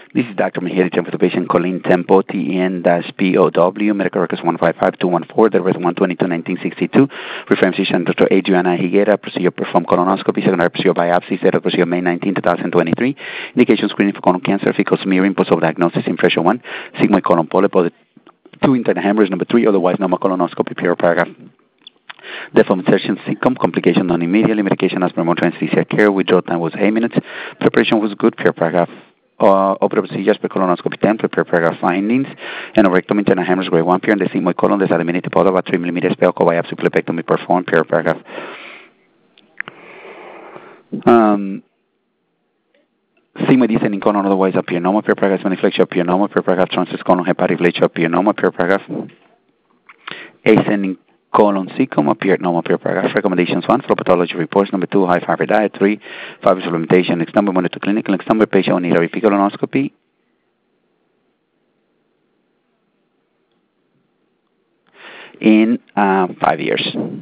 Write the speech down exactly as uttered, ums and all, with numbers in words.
This is Doctor Mejia, for the patient Colleen Tempo, T N P O W, medical records one five five two one four, the rest one twenty-two nineteen sixty-two, reference physician Doctor Adriana Higuera, procedure performed colonoscopy, secondary procedure biopsy, set of procedure May nineteenth, twenty twenty-three, indication screening for colon cancer, fecal smearing, post-op diagnosis, impression one, sigmoid colon polyp, two internal hemorrhage, number three, otherwise normal colonoscopy, pure paragraph. Death from insertion symptom, complication done immediately, medication as per more anesthesia care, withdrawal time was eight minutes, preparation was good, pure paragraph. Uh, operative procedures per colonoscopy ten, prepare paragraph findings, and rectum internal hemorrhage grade one, pure, and the sigmoid colon, the disseminated pod about three millimeters, pelco biopsy, phlebectomy performed, pure paragraph. Um, sigmoid descending colon, otherwise appear normal, pure paragraph, maniflection appear normal, pure paragraph, transverse colon, hepatic leach appear normal, pure paragraph. Ascending colon cecum appeared normal, pure paragraph. Recommendations one, flow pathology reports. Number two, high fiber diet. Three, fiber supplementation. Next number, monitor clinical. Next number, patient will need a repeat colonoscopy in uh, five years.